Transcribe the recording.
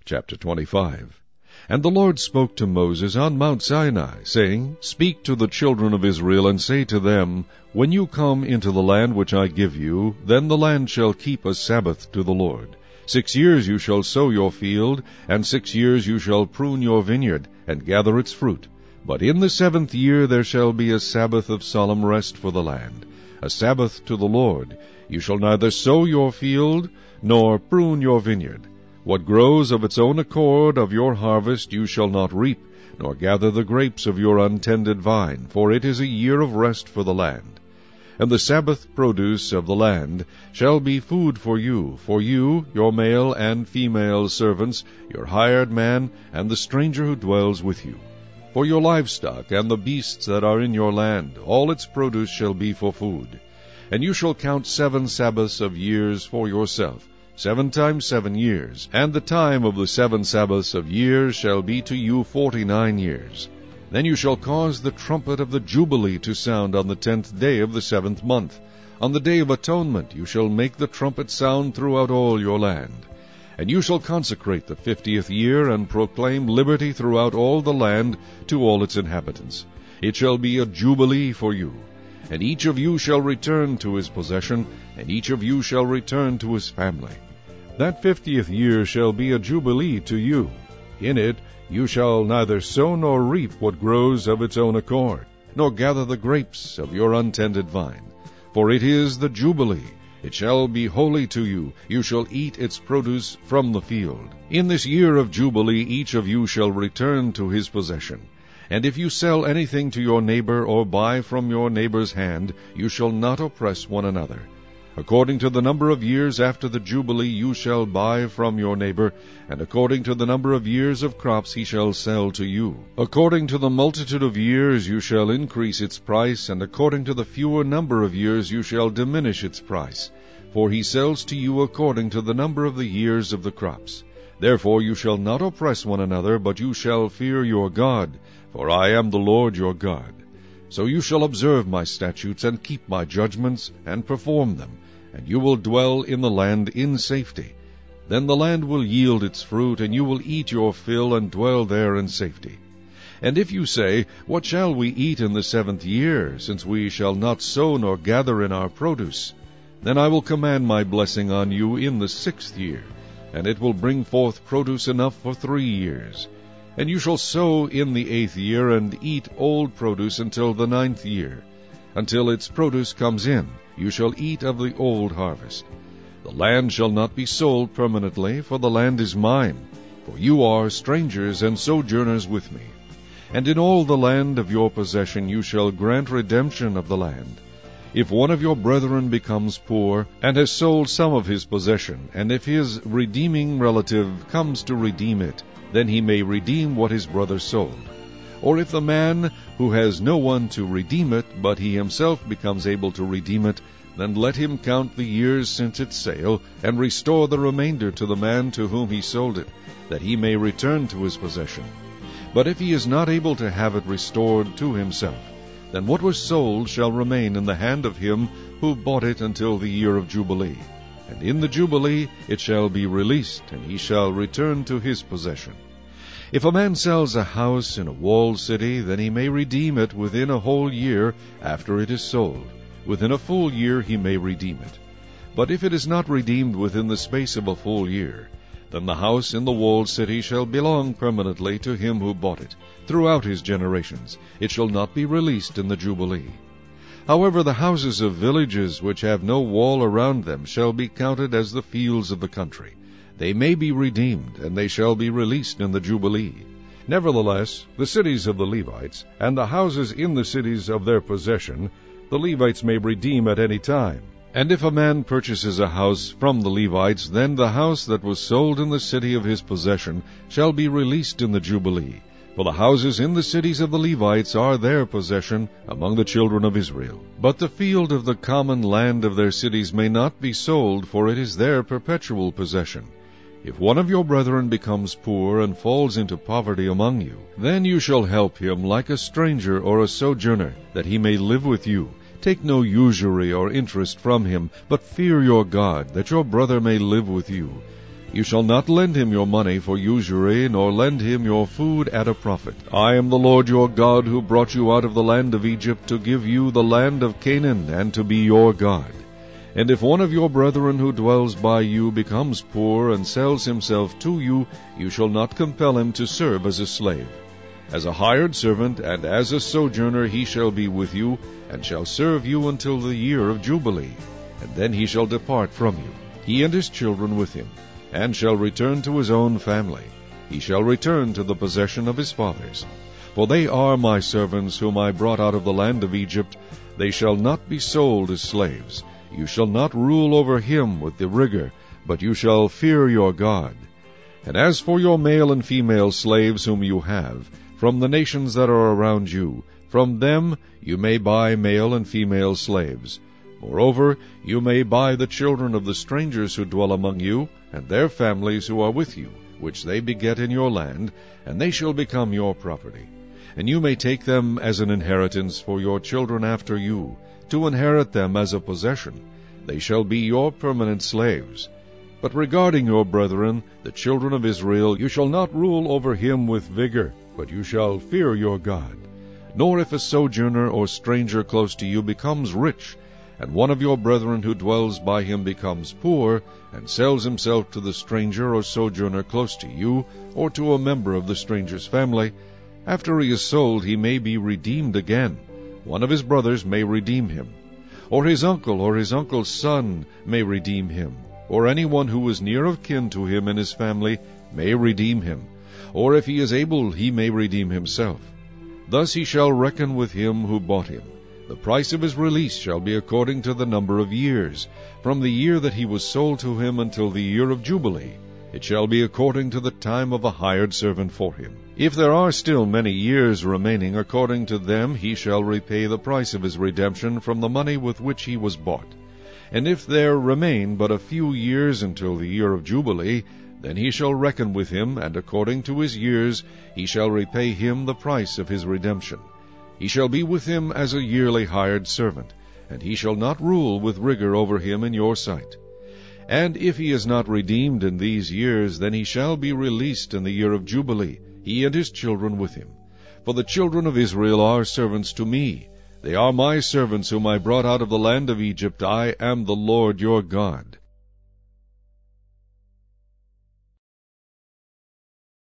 Chapter 25. And the Lord spoke to Moses on Mount Sinai, saying, Speak to the children of Israel, and say to them, When you come into the land which I give you, then the land shall keep a Sabbath to the Lord. 6 years you shall sow your field, and 6 years you shall prune your vineyard, and gather its fruit. But in the 7th year there shall be a Sabbath of solemn rest for the land, a Sabbath to the Lord. You shall neither sow your field, nor prune your vineyard. What grows of its own accord of your harvest you shall not reap, nor gather the grapes of your untended vine, for it is a year of rest for the land. And the Sabbath produce of the land shall be food for you, your male and female servants, your hired man, and the stranger who dwells with you. For your livestock and the beasts that are in your land, all its produce shall be for food. And you shall count 7 Sabbaths of years for yourself, 7 times 7 years, and the time of the 7 Sabbaths of years shall be to you 49 years. Then you shall cause the trumpet of the Jubilee to sound on the 10th day of the 7th month. On the day of atonement you shall make the trumpet sound throughout all your land. And you shall consecrate the 50th year, and proclaim liberty throughout all the land to all its inhabitants. It shall be a Jubilee for you. And each of you shall return to his possession, and each of you shall return to his family. That 50th year shall be a Jubilee to you. In it you shall neither sow nor reap what grows of its own accord, nor gather the grapes of your untended vine. For it is the Jubilee. It shall be holy to you. You shall eat its produce from the field. In this year of Jubilee each of you shall return to his possession. And if you sell anything to your neighbor, or buy from your neighbor's hand, you shall not oppress one another. According to the number of years after the Jubilee you shall buy from your neighbor, and according to the number of years of crops he shall sell to you. According to the multitude of years you shall increase its price, and according to the fewer number of years you shall diminish its price. For he sells to you according to the number of the years of the crops. Therefore you shall not oppress one another, but you shall fear your God, for I am the Lord your God. So you shall observe my statutes, and keep my judgments, and perform them, and you will dwell in the land in safety. Then the land will yield its fruit, and you will eat your fill, and dwell there in safety. And if you say, What shall we eat in the 7th year, since we shall not sow nor gather in our produce? Then I will command my blessing on you in the 6th year, and it will bring forth produce enough for 3 years. And you shall sow in the 8th year, and eat old produce until the 9th year. Until its produce comes in, you shall eat of the old harvest. The land shall not be sold permanently, for the land is mine, for you are strangers and sojourners with me. And in all the land of your possession you shall grant redemption of the land. If one of your brethren becomes poor, and has sold some of his possession, and if his redeeming relative comes to redeem it, then he may redeem what his brother sold. Or if the man who has no one to redeem it, but he himself becomes able to redeem it, then let him count the years since its sale, and restore the remainder to the man to whom he sold it, that he may return to his possession. But if he is not able to have it restored to himself, then what was sold shall remain in the hand of him who bought it until the year of Jubilee. And in the Jubilee it shall be released, and he shall return to his possession. If a man sells a house in a walled city, then he may redeem it within a whole year after it is sold. Within a full year he may redeem it. But if it is not redeemed within the space of a full year, then the house in the walled city shall belong permanently to him who bought it, throughout his generations. It shall not be released in the Jubilee. However, the houses of villages which have no wall around them shall be counted as the fields of the country. They may be redeemed, and they shall be released in the Jubilee. Nevertheless, the cities of the Levites, and the houses in the cities of their possession, the Levites may redeem at any time. And if a man purchases a house from the Levites, then the house that was sold in the city of his possession shall be released in the Jubilee. For the houses in the cities of the Levites are their possession among the children of Israel. But the field of the common land of their cities may not be sold, for it is their perpetual possession. If one of your brethren becomes poor and falls into poverty among you, then you shall help him like a stranger or a sojourner, that he may live with you. Take no usury or interest from him, but fear your God, that your brother may live with you. You shall not lend him your money for usury, nor lend him your food at a profit. I am the Lord your God, who brought you out of the land of Egypt, to give you the land of Canaan, and to be your God. And if one of your brethren who dwells by you becomes poor, and sells himself to you, you shall not compel him to serve as a slave. As a hired servant, and as a sojourner he shall be with you, and shall serve you until the year of Jubilee. And then he shall depart from you, he and his children with him, and shall return to his own family. He shall return to the possession of his fathers. For they are my servants, whom I brought out of the land of Egypt. They shall not be sold as slaves. You shall not rule over him with the rigor, but you shall fear your God. And as for your male and female slaves whom you have, from the nations that are around you, from them you may buy male and female slaves. Moreover, you may buy the children of the strangers who dwell among you, and their families who are with you, which they beget in your land, and they shall become your property. And you may take them as an inheritance for your children after you, to inherit them as a possession. They shall be your permanent slaves. But regarding your brethren, the children of Israel, you shall not rule over him with vigor, but you shall fear your God. Nor if a sojourner or stranger close to you becomes rich, and one of your brethren who dwells by him becomes poor, and sells himself to the stranger or sojourner close to you, or to a member of the stranger's family, after he is sold he may be redeemed again. One of his brothers may redeem him, or his uncle or his uncle's son may redeem him, or anyone who is near of kin to him in his family may redeem him, or if he is able he may redeem himself. Thus he shall reckon with him who bought him. The price of his release shall be according to the number of years, from the year that he was sold to him until the year of Jubilee. It shall be according to the time of a hired servant for him. If there are still many years remaining, according to them he shall repay the price of his redemption from the money with which he was bought. And if there remain but a few years until the year of Jubilee, then he shall reckon with him, and according to his years he shall repay him the price of his redemption. He shall be with him as a yearly hired servant, and he shall not rule with rigor over him in your sight. And if he is not redeemed in these years, then he shall be released in the year of Jubilee, he and his children with him. For the children of Israel are servants to me. They are my servants whom I brought out of the land of Egypt. I am the Lord your God.